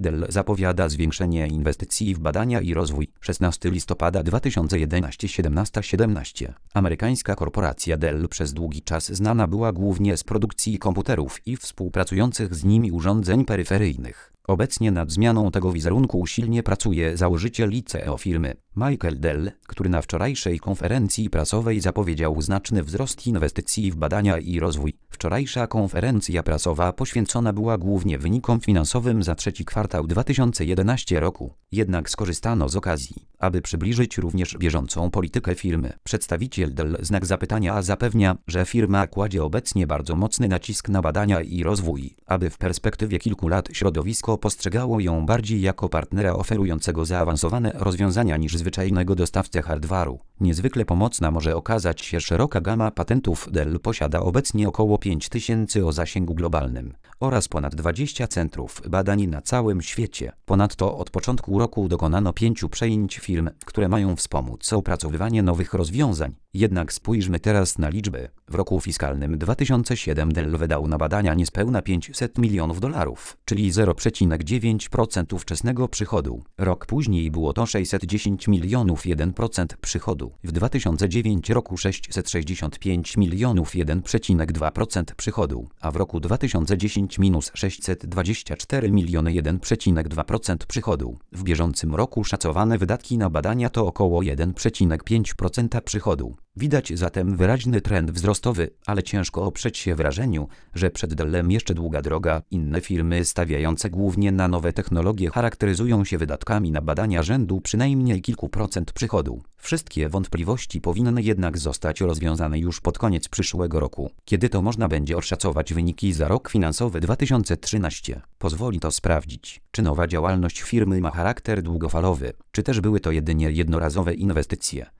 Dell zapowiada zwiększenie inwestycji w badania i rozwój. 16 listopada 2011 17:17. Amerykańska korporacja Dell przez długi czas znana była głównie z produkcji komputerów i współpracujących z nimi urządzeń peryferyjnych. Obecnie nad zmianą tego wizerunku usilnie pracuje założyciel i CEO firmy, Michael Dell, który na wczorajszej konferencji prasowej zapowiedział znaczny wzrost inwestycji w badania i rozwój. Wczorajsza konferencja prasowa poświęcona była głównie wynikom finansowym za trzeci kwartał 2011 roku. Jednak skorzystano z okazji, aby przybliżyć również bieżącą politykę firmy. Przedstawiciel Dell znak zapytania zapewnia, że firma kładzie obecnie bardzo mocny nacisk na badania i rozwój, aby w perspektywie kilku lat środowisko postrzegało ją bardziej jako partnera oferującego zaawansowane rozwiązania niż zwyczajnego dostawcę hardwaru. Niezwykle pomocna może okazać się szeroka gama patentów. Dell posiada obecnie około 5000 o zasięgu globalnym oraz ponad 20 centrów badań na całym świecie. Ponadto od początku roku dokonano 5 przejęć firm, które mają wspomóc opracowywanie nowych rozwiązań. Jednak spójrzmy teraz na liczby. W roku fiskalnym 2007 Dell wydał na badania niespełna $500 milionów, czyli 0,9% ówczesnego przychodu. Rok później było to 610 milionów, 1% przychodu. W 2009 roku 665 milionów, 1,2% przychodu, a w roku 2010 minus 624 miliony, 1,2% przychodu. W bieżącym roku szacowane wydatki na badania to około 1,5% przychodu. Widać zatem wyraźny trend wzrostowy, ale ciężko oprzeć się wrażeniu, że przed Dellem jeszcze długa droga. Inne firmy stawiające głównie na nowe technologie charakteryzują się wydatkami na badania rzędu przynajmniej kilku procent przychodu. Wszystkie wątpliwości powinny jednak zostać rozwiązane już pod koniec przyszłego roku, kiedy to można będzie oszacować wyniki za rok finansowy 2013. Pozwoli to sprawdzić, czy nowa działalność firmy ma charakter długofalowy, czy też były to jedynie jednorazowe inwestycje.